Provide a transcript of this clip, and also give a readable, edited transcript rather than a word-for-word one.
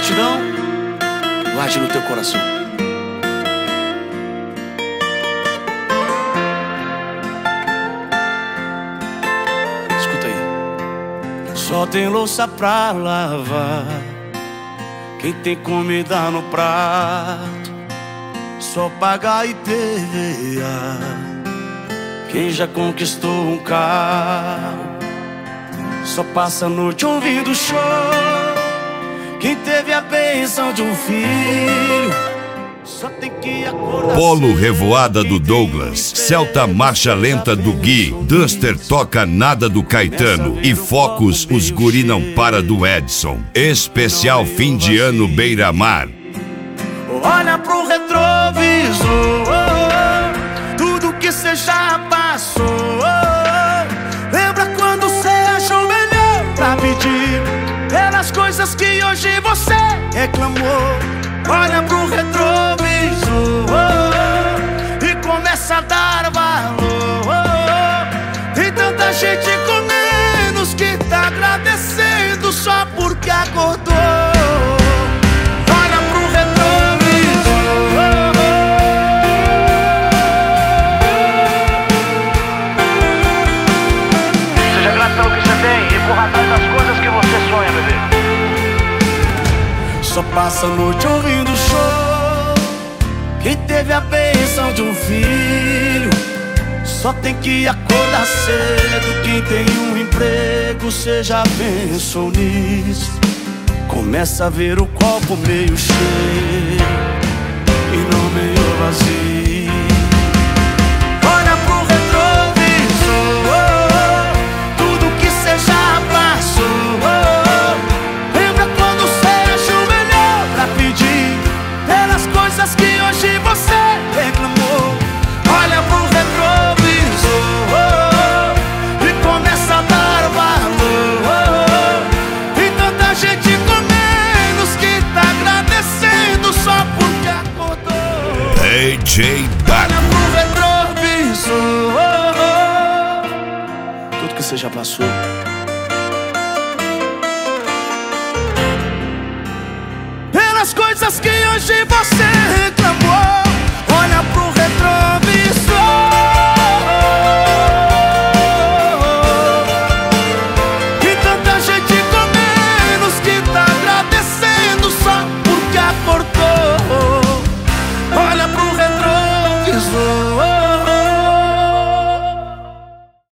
gratidão, guarde no teu coração. Escuta aí. Só tem louça pra lavar quem tem comida no prato, só paga IPVA quem já conquistou um carro, só passa a noite ouvindo show quem teve a bênção de um filho, só tem que acordar. Polo Revoada do Douglas, Celta Marcha Lenta do Gui, Duster Toca Nada do Caetano e Focus Os Guri Não Para do Edson. Especial fim de ano Beira-Mar. Olha pro retrovisor, tudo que cê já passou. Lembra quando cê achou melhor pra pedir pelas coisas que hoje você reclamou. Olha pro retrovisor e começa a dar valor. Tem tanta gente com menos que tá agradecendo só porque acordou. Só passa a noite ouvindo show quem teve a bênção de um filho, só tem que acordar cedo. Quem tem um emprego, cê já pensou nisso? Começa a ver o copo meio cheio e não meio vazio. Olha pro retrovisor, tudo que cê já passou. Coisas que hoje você reclamou. Olha pro retrovisor e começa a dar valor. Tem tanta gente com menos que tá agradecendo só porque acordou. DJ Baco. Olha pro retrovisor, tudo que você já passou. Pelas coisas que hoje você reclamou.